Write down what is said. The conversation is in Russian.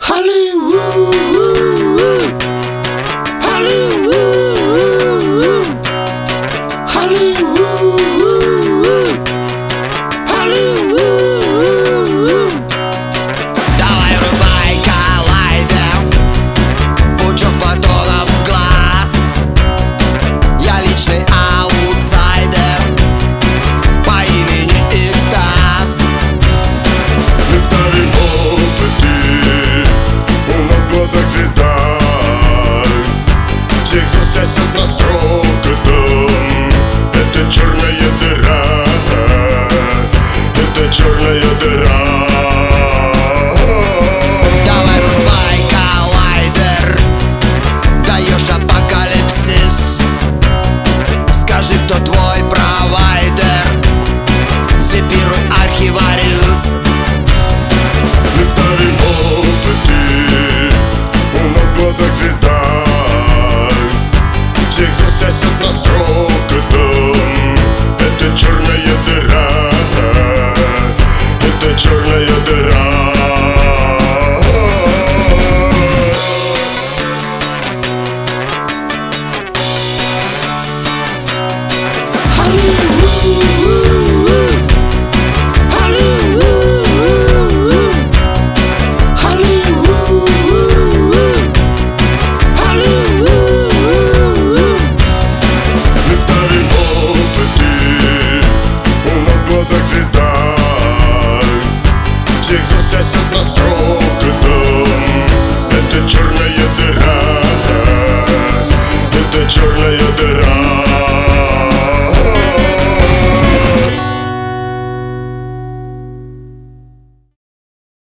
Hollywood, Hollywood, Hollywood, Hollywood. Давай врубай коллайдер, пучок батонов в глаз. Я личный аутсайдер по имени Экстаз. Мы ставим опыты, у нас в глазах звезда. Всех засосет нас рокотом. Это черная дыра, это черная дыра. Давай врубай коллайдер, даешь апокалипсис. Скажи, кто твой провайдер, зипируй архивариус. Мы ставим опыты, у нас в глазах звезда. Всех засосет нас рокотом. Это черная дыра, это черная дыра. Hollywood, Hollywood, Hollywood, Hollywood. Мы ставим опыты, у нас в глазах звезда. Всех засосет нас рок.